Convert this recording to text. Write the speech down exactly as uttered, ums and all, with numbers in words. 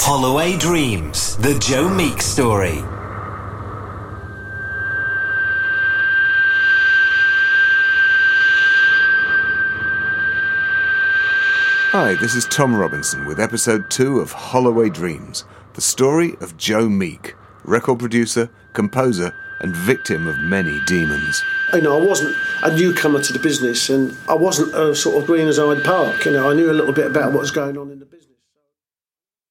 Holloway Dreams, the Joe Meek story. Hi, this is Tom Robinson with episode two of Holloway Dreams, the story of Joe Meek, record producer, composer, and victim of many demons. You know, I wasn't a newcomer to the business, and I wasn't a sort of green as Hyde Park. You know, I knew a little bit about what was going on in the business.